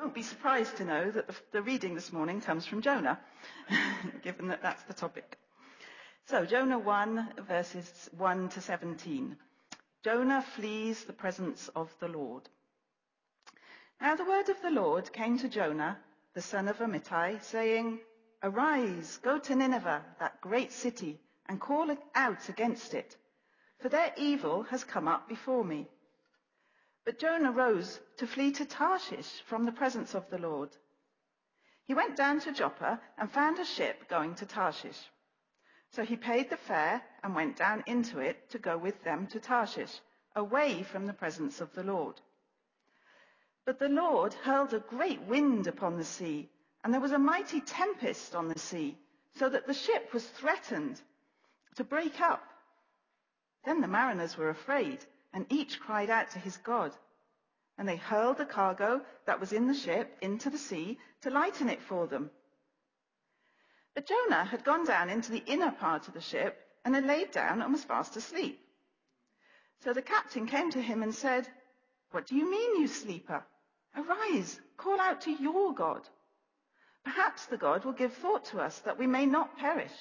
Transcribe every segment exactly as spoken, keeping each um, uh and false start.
won't be surprised to know that the, the reading this morning comes from Jonah, given that that's the topic. So, Jonah one, verses one to seventeen. Jonah flees the presence of the Lord. Now the word of the Lord came to Jonah, the son of Amittai, saying, "Arise, go to Nineveh, that great city, and call out against it, for their evil has come up before me." But Jonah rose to flee to Tarshish from the presence of the Lord. He went down to Joppa and found a ship going to Tarshish. So he paid the fare and went down into it to go with them to Tarshish, away from the presence of the Lord. But the Lord hurled a great wind upon the sea, and there was a mighty tempest on the sea, so that the ship was threatened to break up. Then the mariners were afraid, and each cried out to his God. And they hurled the cargo that was in the ship into the sea to lighten it for them. But Jonah had gone down into the inner part of the ship and had laid down and was fast asleep. So the captain came to him and said, "What do you mean, you sleeper? Arise, call out to your God. Perhaps the God will give thought to us that we may not perish."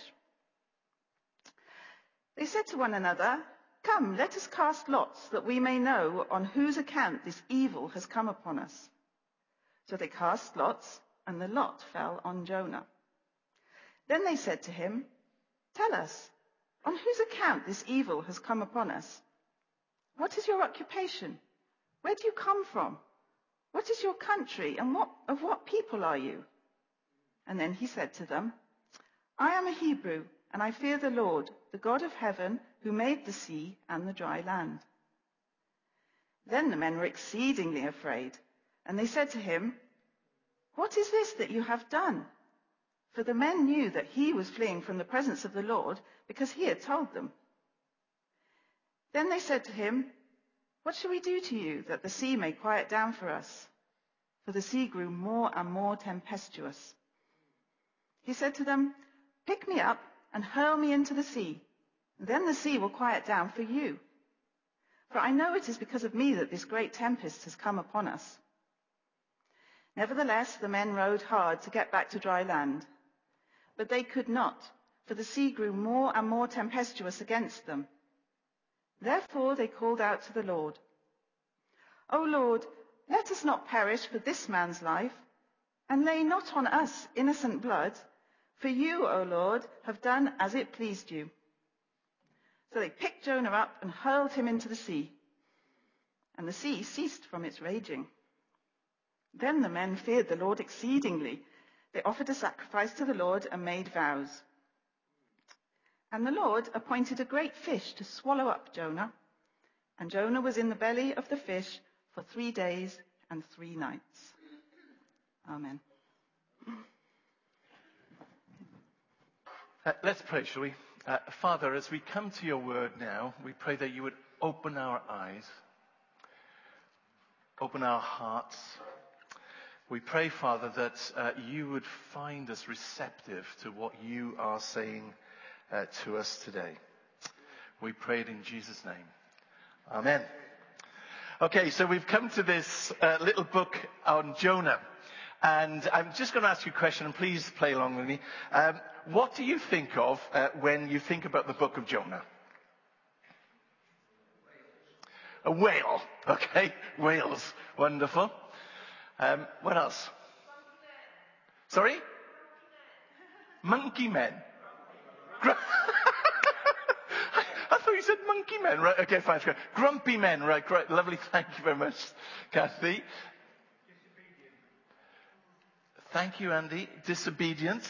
They said to one another, "Come, let us cast lots, that we may know on whose account this evil has come upon us." So they cast lots, and the lot fell on Jonah. Then they said to him, "Tell us, on whose account this evil has come upon us? What is your occupation? Where do you come from? What is your country, and what, of what people are you?" And then he said to them, "I am a Hebrew, and I fear the Lord, the God of heaven, who made the sea and the dry land." Then the men were exceedingly afraid, and they said to him, "What is this that you have done?" For the men knew that he was fleeing from the presence of the Lord, because he had told them. Then they said to him, "What shall we do to you, that the sea may quiet down for us?" For the sea grew more and more tempestuous. He said to them, "Pick me up and hurl me into the sea. Then the sea will quiet down for you. For I know it is because of me that this great tempest has come upon us." Nevertheless, the men rowed hard to get back to dry land. But they could not, for the sea grew more and more tempestuous against them. Therefore they called out to the Lord, "O Lord, let us not perish for this man's life, and lay not on us innocent blood, for you, O Lord, have done as it pleased you." So they picked Jonah up and hurled him into the sea, and the sea ceased from its raging. Then the men feared the Lord exceedingly. They offered a sacrifice to the Lord and made vows. And the Lord appointed a great fish to swallow up Jonah, and Jonah was in the belly of the fish for three days and three nights. Amen. Uh, let's pray, shall we? Uh, Father, as we come to your word now, we pray that you would open our eyes, open our hearts. We pray, Father, that uh, you would find us receptive to what you are saying uh, to us today. We pray it in Jesus' name. Amen. Okay, so we've come to this uh, little book on Jonah. And I'm just going to ask you a question, and please play along with me. Um, what do you think of uh, when you think about the book of Jonah? A whale. Okay, whales. Wonderful. Um, what else? Sorry? Monkey men. Gr- I, I thought you said monkey men. Right, okay, fine. Grumpy men. Right, great. Lovely. Thank you very much, Kathy. Thank you, Andy. Disobedience.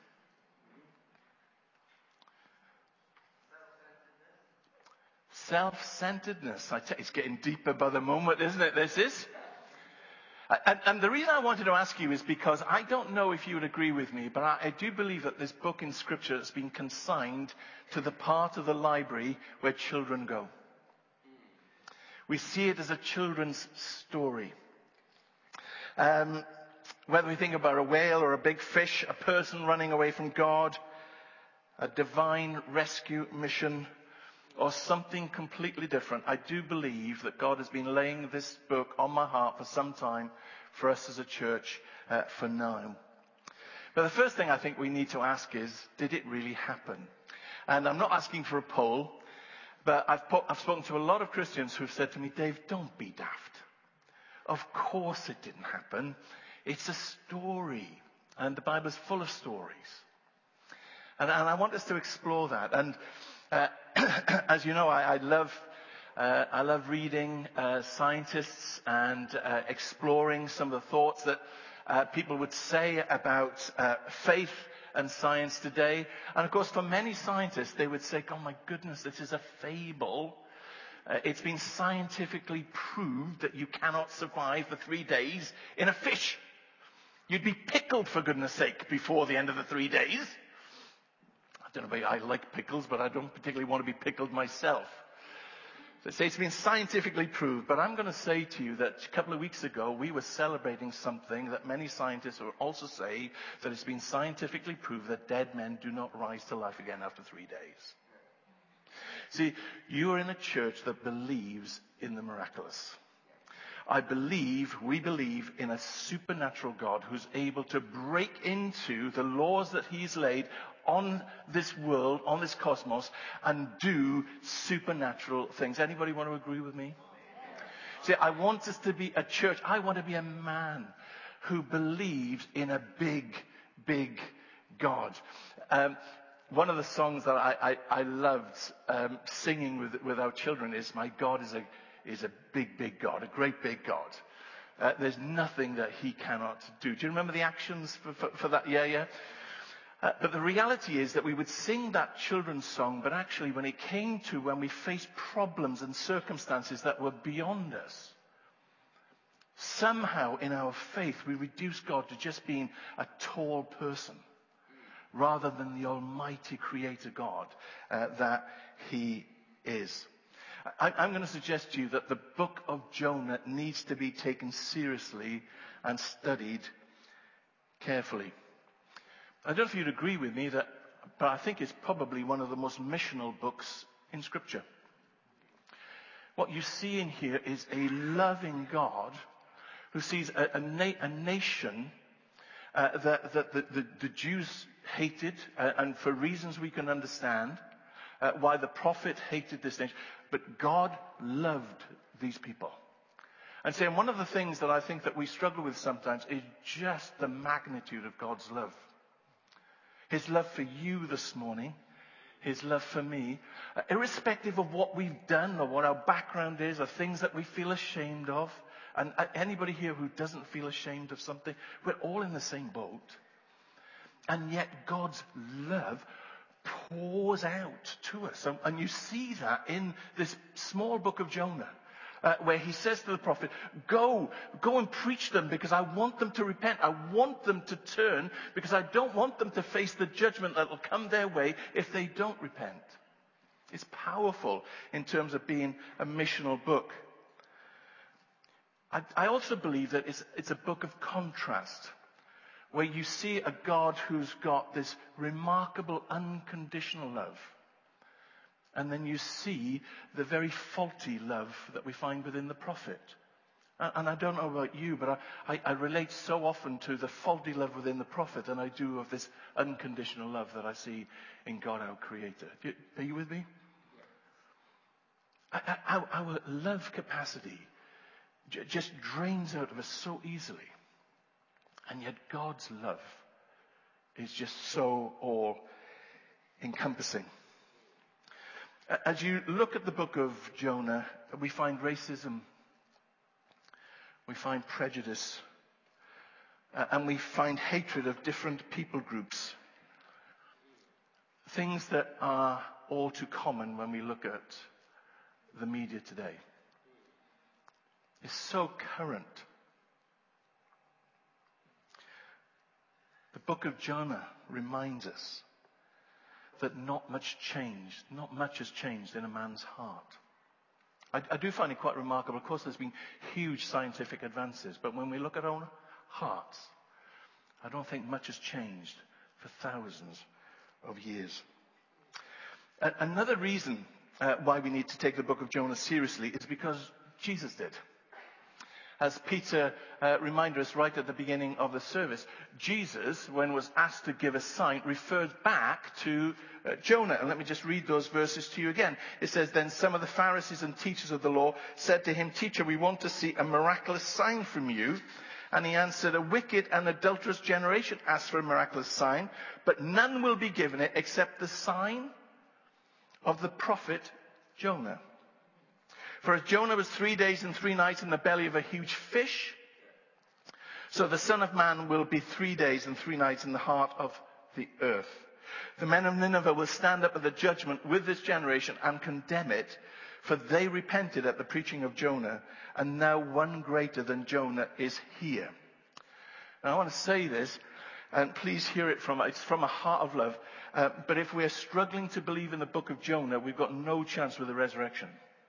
Self-centeredness. I tell you, it's getting deeper by the moment, isn't it? This is. And, and the reason I wanted to ask you is because I don't know if you would agree with me, but I, I do believe that this book in Scripture has been consigned to the part of the library where children go. We see it as a children's story. Um, whether we think about a whale or a big fish, a person running away from God, a divine rescue mission, or something completely different, I do believe that God has been laying this book on my heart for some time for us as a church uh, for now. But the first thing I think we need to ask is, did it really happen? And I'm not asking for a poll, but I've, po- I've spoken to a lot of Christians who've said to me, Dave, don't be daft. Of course it didn't happen. It's a story. And the Bible's full of stories. And, and I want us to explore that. And uh, as you know, I, I love uh, I love reading uh, scientists and uh, exploring some of the thoughts that uh, people would say about uh, faith and science today. And of course, for many scientists, they would say, oh my goodness, this is a fable. Uh, it's been scientifically proved that you cannot survive for three days in a fish. You'd be pickled, for goodness sake, before the end of the three days. I don't know, maybe I like pickles, but I don't particularly want to be pickled myself. So say it's been scientifically proved, but I'm going to say to you that a couple of weeks ago we were celebrating something that many scientists will also say, that it's been scientifically proved that dead men do not rise to life again after three days. See, you're in a church that believes in the miraculous. I believe, we believe in a supernatural God who's able to break into the laws that he's laid on this world, on this cosmos, and do supernatural things. Anybody want to agree with me? See, I want us to be a church. I want to be a man who believes in a big, big God. Um, one of the songs that I, I, I loved um, singing with, with our children is, "My God is a is a big, big God, a great big God. Uh, there's nothing that he cannot do." Do you remember the actions for, for, for that? Yeah, yeah. Uh, but the reality is that we would sing that children's song, but actually when it came to when we faced problems and circumstances that were beyond us, somehow in our faith we reduced God to just being a tall person rather than the almighty creator God uh, that he is. I, I'm going to suggest to you that the book of Jonah needs to be taken seriously and studied carefully. I don't know if you'd agree with me, that, but I think it's probably one of the most missional books in Scripture. What you see in here is a loving God who sees a, a, na- a nation uh, that, that the, the, the Jews hated, uh, and for reasons we can understand, uh, why the prophet hated this nation. But God loved these people. And saying one of the things that I think that we struggle with sometimes is just the magnitude of God's love. His love for you this morning, his love for me, uh, irrespective of what we've done or what our background is or things that we feel ashamed of. And uh, anybody here who doesn't feel ashamed of something, we're all in the same boat. And yet God's love pours out to us. And, and you see that in this small book of Jonah. Uh, where he says to the prophet, go, go and preach them because I want them to repent. I want them to turn because I don't want them to face the judgment that will come their way if they don't repent. It's powerful in terms of being a missional book. I, I also believe that it's, it's a book of contrast, where you see a God who's got this remarkable unconditional love. And then you see the very faulty love that we find within the prophet. And, and I don't know about you, but I, I, I relate so often to the faulty love within the prophet than I do of this unconditional love that I see in God our Creator. Do you, are you with me? I, I, our, our love capacity j- just drains out of us so easily. And yet God's love is just so all-encompassing. As you look at the book of Jonah, we find racism, we find prejudice, uh, and we find hatred of different people groups. Things that are all too common when we look at the media today. It's so current. The book of Jonah reminds us that not much changed, not much has changed in a man's heart. I, I do find it quite remarkable. Of course, there's been huge scientific advances, but when we look at our own hearts, I don't think much has changed for thousands of years. A- another reason uh, why we need to take the book of Jonah seriously is because Jesus did. As Peter uh, reminded us right at the beginning of the service, Jesus, when was asked to give a sign, referred back to uh, Jonah. And let me just read those verses to you again. It says, "Then some of the Pharisees and teachers of the law said to him, 'Teacher, we want to see a miraculous sign from you.' And he answered, 'A wicked and adulterous generation asks for a miraculous sign, but none will be given it except the sign of the prophet Jonah. For as Jonah was three days and three nights in the belly of a huge fish, so the Son of Man will be three days and three nights in the heart of the earth. The men of Nineveh will stand up at the judgment with this generation and condemn it, for they repented at the preaching of Jonah, and now one greater than Jonah is here.'" Now I want to say this, and please hear it from, it's from a heart of love, uh, but if we're struggling to believe in the book of Jonah, we've got no chance with the resurrection.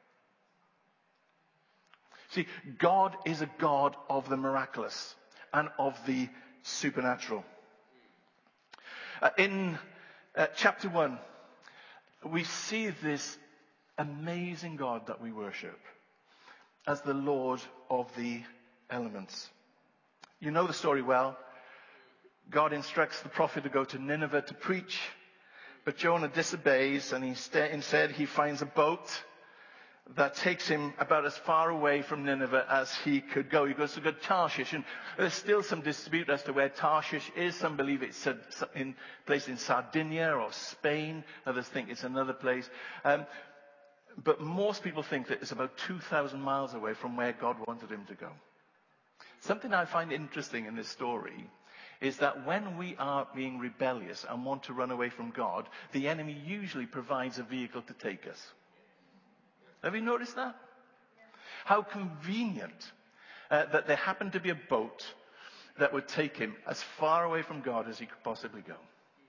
See, God is a God of the miraculous and of the supernatural. Uh, in uh, chapter one, we see this amazing God that we worship as the Lord of the elements. You know the story well. God instructs the prophet to go to Nineveh to preach, but Jonah disobeys, and instead he finds a boat that takes him about as far away from Nineveh as he could go. He goes to good Tarshish, and there's still some dispute as to where Tarshish is. Some believe it's in place in Sardinia or Spain. Others think it's another place. Um, but most people think that it's about two thousand miles away from where God wanted him to go. Something I find interesting in this story is that when we are being rebellious and want to run away from God, the enemy usually provides a vehicle to take us. Have you noticed that? How convenient uh, that there happened to be a boat that would take him as far away from God as he could possibly go.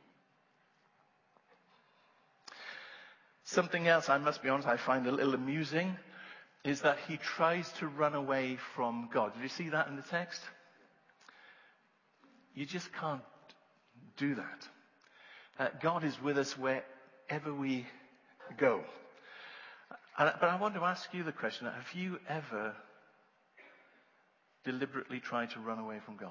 Something else, I must be honest, I find a little amusing, is that he tries to run away from God. Did you see that in the text? You just can't do that. Uh, God is with us wherever we go. And, but I want to ask you the question, have you ever deliberately tried to run away from God?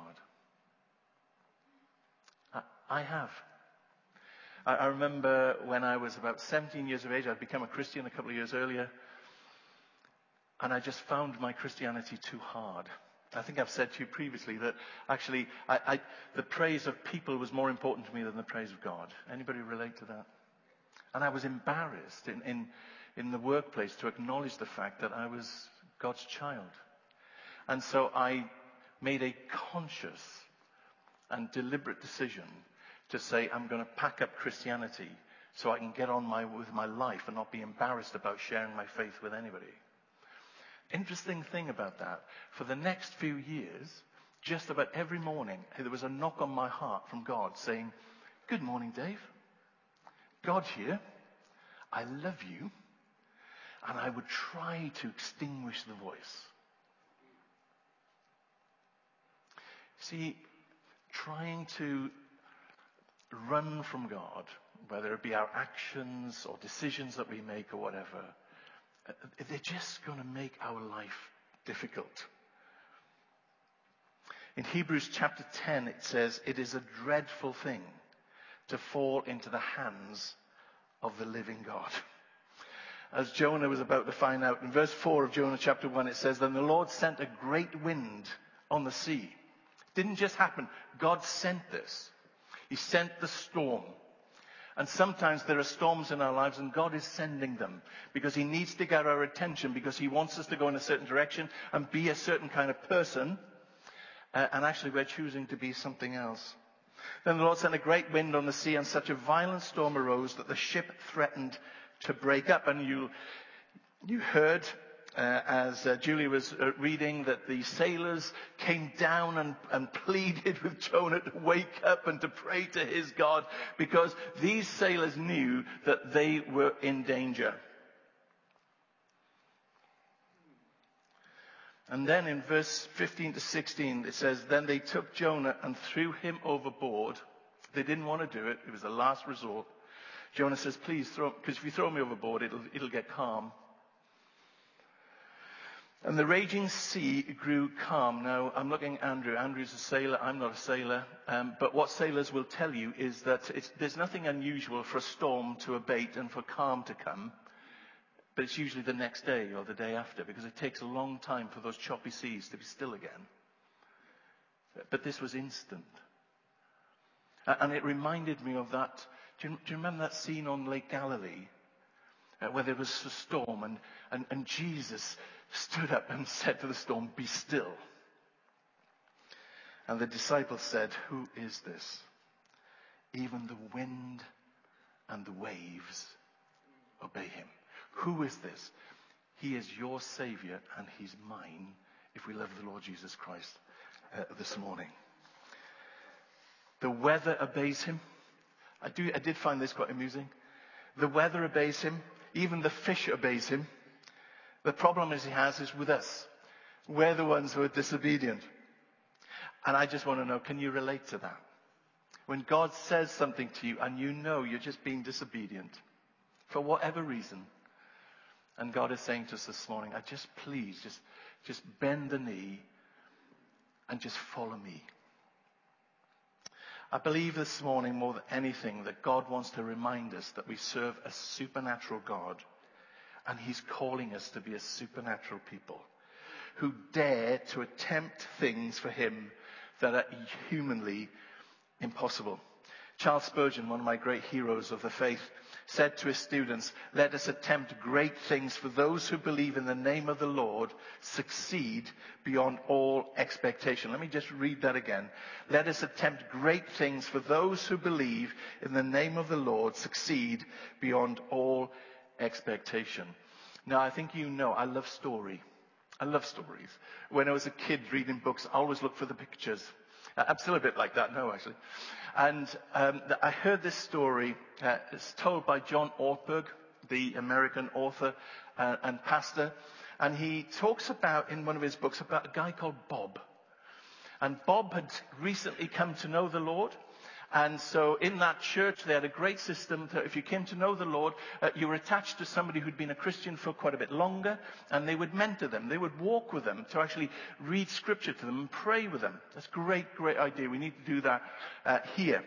I, I have. I, I remember when I was about seventeen years of age, I'd become a Christian a couple of years earlier, and I just found my Christianity too hard. I think I've said to you previously that actually I, I, the praise of people was more important to me than the praise of God. Anybody relate to that? And I was embarrassed in, in in the workplace to acknowledge the fact that I was God's child. And so I made a conscious and deliberate decision to say, I'm going to pack up Christianity so I can get on my, with my life and not be embarrassed about sharing my faith with anybody. Interesting thing about that, for the next few years, just about every morning, there was a knock on my heart from God saying, "Good morning, Dave. God's here. I love you." And I would try to extinguish the voice. See, trying to run from God, whether it be our actions or decisions that we make or whatever, they're just going to make our life difficult. In Hebrews chapter ten, it says, "It is a dreadful thing to fall into the hands of the living God." As Jonah was about to find out, in verse four of Jonah chapter one, it says, "Then the Lord sent a great wind on the sea." It didn't just happen. God sent this. He sent the storm. And sometimes there are storms in our lives and God is sending them because he needs to get our attention, because he wants us to go in a certain direction and be a certain kind of person. Uh, and actually we're choosing to be something else. Then the Lord sent a great wind on the sea, and such a violent storm arose that the ship threatened to break up. And you you heard uh, as uh, Julie was uh, reading that the sailors came down and, and pleaded with Jonah to wake up and to pray to his God, because these sailors knew that they were in danger. And then in verse fifteen to sixteen it says, "Then they took Jonah and threw him overboard." They didn't want to do it. It was the last resort. Jonah says, please throw, because if you throw me overboard, it'll, it'll get calm. And the raging sea grew calm. Now, I'm looking at Andrew. Andrew's a sailor. I'm not a sailor. Um, but what sailors will tell you is that it's, there's nothing unusual for a storm to abate and for calm to come. But it's usually the next day or the day after, because it takes a long time for those choppy seas to be still again. But this was instant. And it reminded me of that. Do you, do you remember that scene on Lake Galilee? Uh, where there was a storm and, and, and Jesus stood up and said to the storm, be still. And the disciples said, who is this? Even the wind and the waves obey him. Who is this? He is your Savior and he's mine if we love the Lord Jesus Christ uh, this morning. The weather obeys him. I do. I did find this quite amusing. The weather obeys him. Even the fish obeys him. The problem is he has is with us. We're the ones who are disobedient. And I just want to know, can you relate to that? When God says something to you and you know you're just being disobedient for whatever reason. And God is saying to us this morning, I just please, just, just bend the knee and just follow me. I believe this morning more than anything that God wants to remind us that we serve a supernatural God. And he's calling us to be a supernatural people who dare to attempt things for him that are humanly impossible. Charles Spurgeon, one of my great heroes of the faith, said to his students, let us attempt great things for those who believe in the name of the Lord succeed beyond all expectation. Let me just read that again. Let us attempt great things for those who believe in the name of the Lord succeed beyond all expectation. Now, I think you know, I love story. I love stories. When I was a kid reading books, I always looked for the pictures. I'm still a bit like that now, actually. And um, I heard this story. Uh, it's told by John Ortberg, the American author uh, and pastor. And he talks about, in one of his books, about a guy called Bob. And Bob had recently come to know the Lord. And so in that church, they had a great system that if you came to know the Lord, uh, you were attached to somebody who'd been a Christian for quite a bit longer, and they would mentor them. They would walk with them to actually read scripture to them and pray with them. That's a great, great idea. We need to do that uh, here.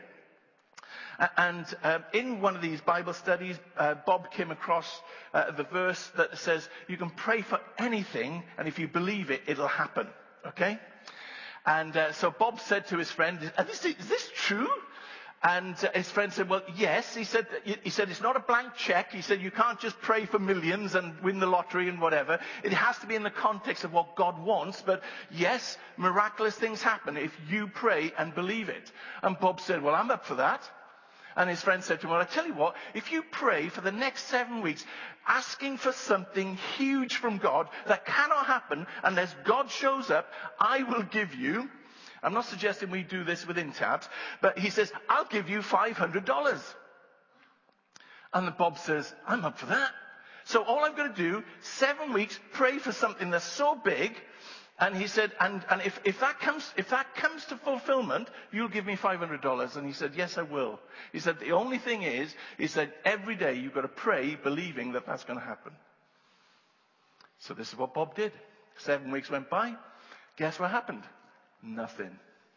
Uh, and um, in one of these Bible studies, uh, Bob came across uh, the verse that says, you can pray for anything, and if you believe it, it'll happen. Okay? And uh, so Bob said to his friend, is this, is this true? And uh, his friend said, well, yes. He said, he said, it's not a blank check. He said, you can't just pray for millions and win the lottery and whatever. It has to be in the context of what God wants. But yes, miraculous things happen if you pray and believe it. And Bob said, well, I'm up for that. And his friend said to him, well, I tell you what, if you pray for the next seven weeks, asking for something huge from God that cannot happen unless God shows up, I will give you, I'm not suggesting we do this with Intabs, but he says, I'll give you five hundred dollars. And the Bob says, I'm up for that. So all I'm going to do, seven weeks, pray for something that's so big. And he said, and, and if, if that comes, if that comes to fulfillment, you'll give me five hundred dollars. And he said, yes, I will. He said, the only thing is, he said, every day you've got to pray believing that that's going to happen. So this is what Bob did. Seven weeks went by. Guess what happened? Nothing.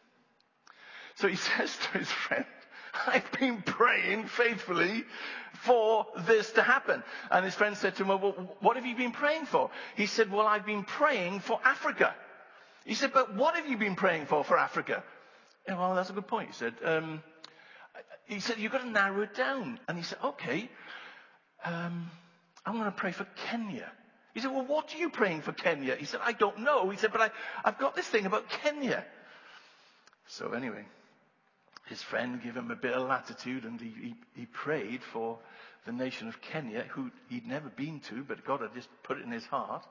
So he says to his friend, I've been praying faithfully for this to happen. And his friend said to him, well, what have you been praying for? He said, well, I've been praying for Africa. He said, but what have you been praying for for Africa? And, well, that's a good point. He said, um, he said, you've got to narrow it down. And he said, okay, um, I'm going to pray for Kenya. He said, well, what are you praying for Kenya? He said, I don't know. He said, but I, I've got this thing about Kenya. So anyway, his friend gave him a bit of latitude, and he, he, he prayed for the nation of Kenya, who he'd never been to, but God had just put it in his heart.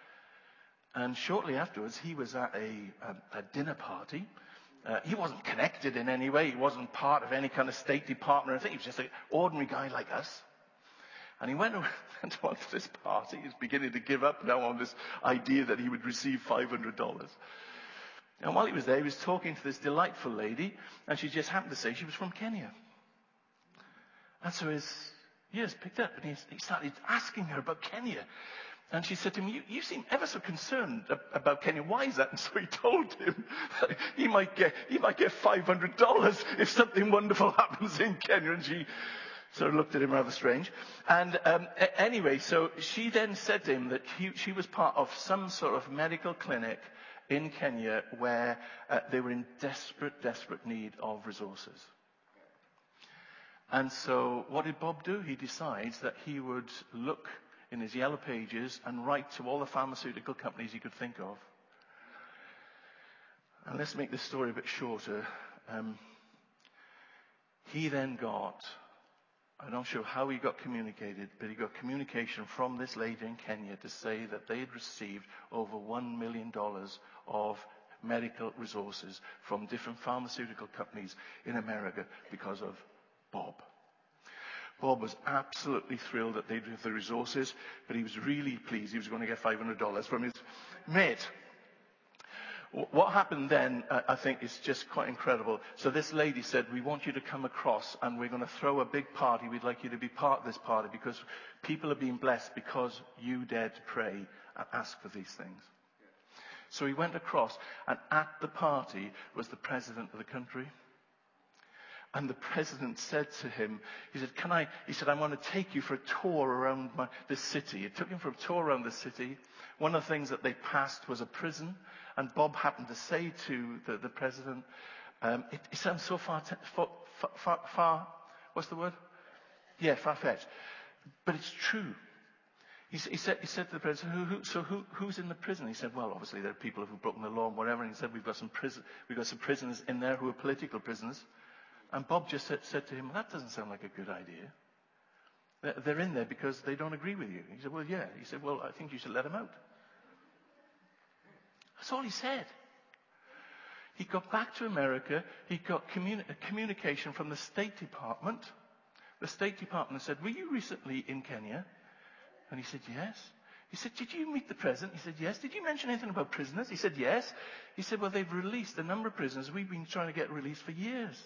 And shortly afterwards, he was at a, a, a dinner party. Uh, he wasn't connected in any way. He wasn't part of any kind of State Department or anything. He was just an ordinary guy like us. And he went on to this party. He's beginning to give up now on this idea that he would receive five hundred dollars. And while he was there, he was talking to this delightful lady, and she just happened to say she was from Kenya. And so his ears picked up, and he, he started asking her about Kenya. And she said to him, you, you seem ever so concerned about Kenya. Why is that? And so he told him that he might get, he might get five hundred dollars if something wonderful happens in Kenya. And she sort of looked at him rather strange. And um, a- anyway, so she then said to him that he, she was part of some sort of medical clinic in Kenya where uh, they were in desperate, desperate need of resources. And so what did Bob do? He decides that he would look in his yellow pages and write to all the pharmaceutical companies he could think of. And let's make this story a bit shorter. Um, he then got, I'm not sure how he got communicated, but he got communication from this lady in Kenya to say that they had received over one million dollars of medical resources from different pharmaceutical companies in America because of Bob. Bob was absolutely thrilled that they'd have the resources, but he was really pleased he was going to get five hundred dollars from his mate. What happened then, uh, I think, is just quite incredible. So this lady said, we want you to come across and we're going to throw a big party. We'd like you to be part of this party because people are being blessed because you dared to pray and ask for these things. So he went across, and at the party was the president of the country. And the president said to him, he said, can I, he said, I want to take you for a tour around my, the city. It took him for a tour around the city. One of the things that they passed was a prison. And Bob happened to say to the, the president, um, it, it sounds so far, te- far, far, far, what's the word? Yeah, far-fetched. But it's true. He, he, said, he said to the president, who, who, so who, who's in the prison? He said, well, obviously there are people who've broken the law and whatever. And he said, we've got some prison, we've got some prisoners in there who are political prisoners. And Bob just said, said to him, that doesn't sound like a good idea. They're, they're in there because they don't agree with you. He said, well, yeah. He said, well, I think you should let them out. That's all he said. He got back to America. He got communi- communication from the State Department. The State Department said, were you recently in Kenya? And he said, yes. He said, did you meet the president? He said, yes. Did you mention anything about prisoners? He said, yes. He said, well, they've released a number of prisoners we've been trying to get released for years.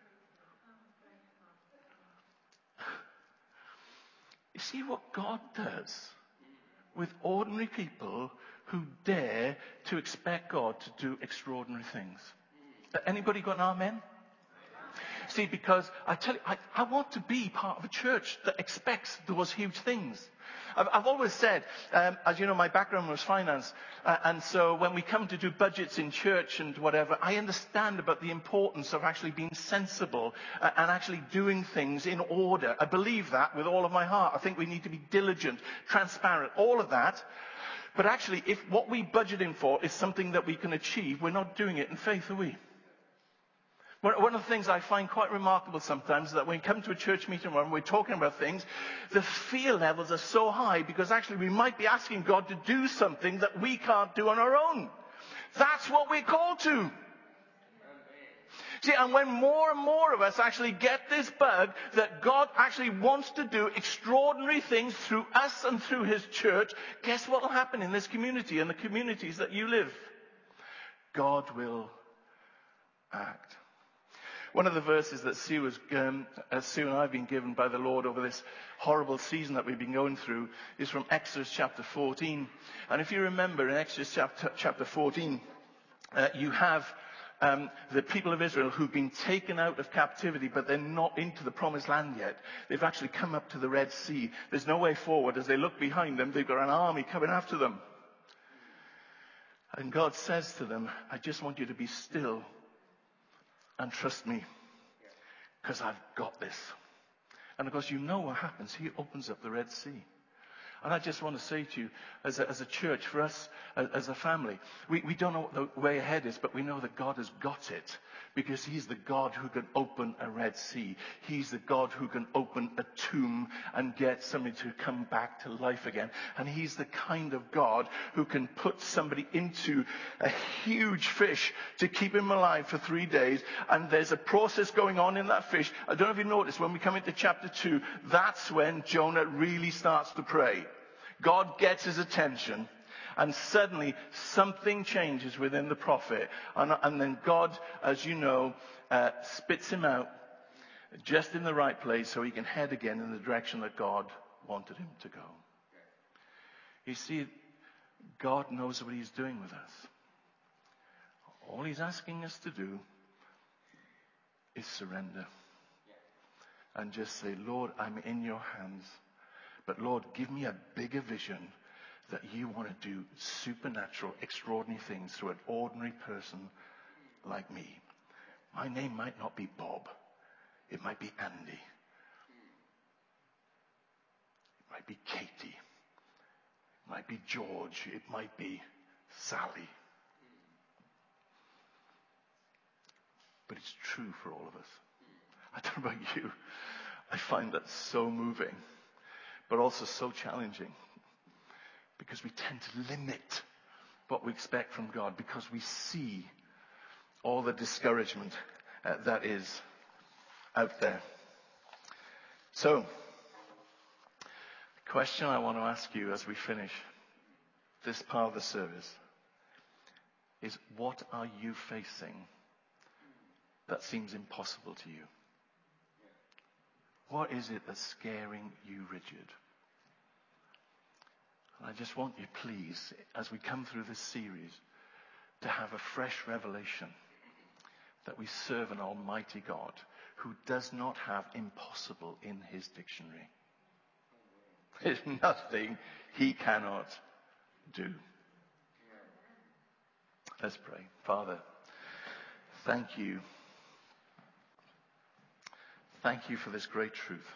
You see what God does with ordinary people who dare to expect God to do extraordinary things. Anybody got an amen? See, because I tell you, I, I want to be part of a church that expects those huge things. I've, I've always said, um, as you know, my background was finance. Uh, and so when we come to do budgets in church and whatever, I understand about the importance of actually being sensible uh, and actually doing things in order. I believe that with all of my heart. I think we need to be diligent, transparent, all of that. But actually, if what we budget in for is something that we can achieve, we're not doing it in faith, are we? One of the things I find quite remarkable sometimes is that when we come to a church meeting and we're talking about things, the fear levels are so high because actually we might be asking God to do something that we can't do on our own. That's what we're called to. See, and when more and more of us actually get this bug that God actually wants to do extraordinary things through us and through His church, guess what will happen in this community and the communities that you live? God will act. One of the verses that Sue, was, um, uh, Sue and I have been given by the Lord over this horrible season that we've been going through is from Exodus chapter fourteen. And if you remember in Exodus chapter, chapter fourteen, uh, you have um, the people of Israel who've been taken out of captivity, but they're not into the promised land yet. They've actually come up to the Red Sea. There's no way forward. As they look behind them, they've got an army coming after them. And God says to them, I just want you to be still and trust me, because I've got this. And of course, you know what happens. He opens up the Red Sea. And I just want to say to you, as a, as a church, for us, as, as a family, we, we don't know what the way ahead is, but we know that God has got it. Because He's the God who can open a Red Sea. He's the God who can open a tomb and get somebody to come back to life again. And He's the kind of God who can put somebody into a huge fish to keep him alive for three days. And there's a process going on in that fish. I don't know if you noticed, when we come into chapter two, that's when Jonah really starts to pray. God gets his attention. And suddenly, something changes within the prophet. And, and then God, as you know, uh, spits him out. just in the right place so he can head again in the direction that God wanted him to go. You see, God knows what he's doing with us. All he's asking us to do is surrender. And just say, Lord, I'm in your hands. But Lord, give me a bigger vision that you want to do supernatural, extraordinary things through an ordinary person like me. My name might not be Bob. It might be Andy. It might be Katie. It might be George. It might be Sally. But it's true for all of us. I don't know about you. I find that so moving, but also so challenging, because we tend to limit what we expect from God because we see all the discouragement uh, that is out there. So, the question I want to ask you as we finish this part of the service is, what are you facing that seems impossible to you? What is it that's scaring you rigid? And I just want you, please, as we come through this series, to have a fresh revelation that we serve an almighty God who does not have impossible in his dictionary. There's nothing he cannot do. Let's pray. Father, thank you. Thank you for this great truth.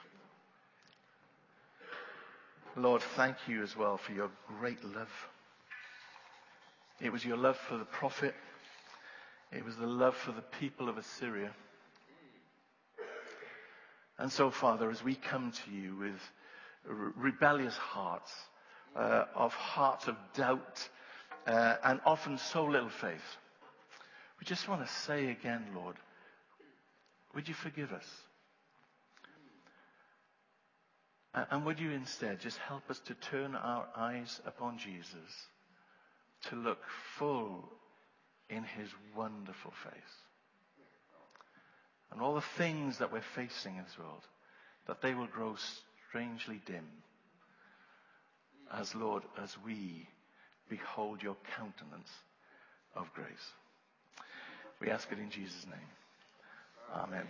Lord, thank you as well for your great love. It was your love for the prophet. It was the love for the people of Assyria. And so, Father, as we come to you with re- rebellious hearts, uh, of hearts of doubt, uh, and often so little faith, we just want to say again, Lord, would you forgive us? And would you instead just help us to turn our eyes upon Jesus, to look full in his wonderful face. And all the things that we're facing in this world, that they will grow strangely dim as, Lord, as we behold your countenance of grace. We ask it in Jesus' name. Amen.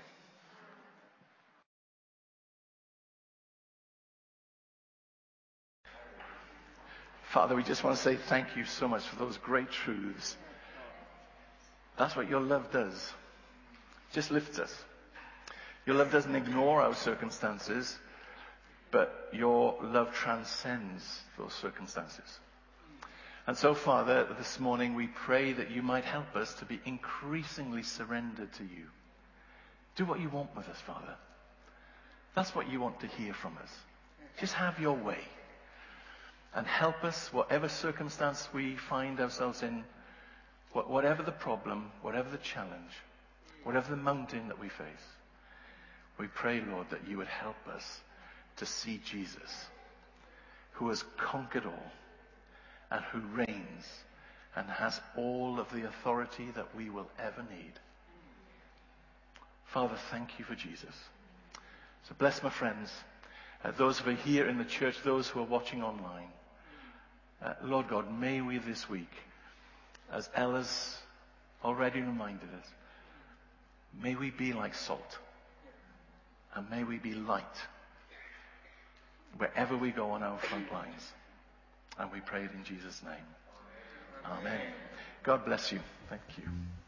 Father, we just want to say thank you so much for those great truths. That's what your love does. Just lifts us. Your love doesn't ignore our circumstances, but your love transcends those circumstances. And so, Father, this morning we pray that you might help us to be increasingly surrendered to you. Do what you want with us, Father. That's what you want to hear from us. Just have your way. And help us, whatever circumstance we find ourselves in, whatever the problem, whatever the challenge, whatever the mountain that we face. We pray, Lord, that you would help us to see Jesus, who has conquered all and who reigns and has all of the authority that we will ever need. Father, thank you for Jesus. So bless my friends, uh, those who are here in the church, those who are watching online. Uh, Lord God, may we this week, as Ella's already reminded us, may we be like salt. And may we be light wherever we go on our front lines. And we pray it in Jesus' name. Amen. God bless you. Thank you.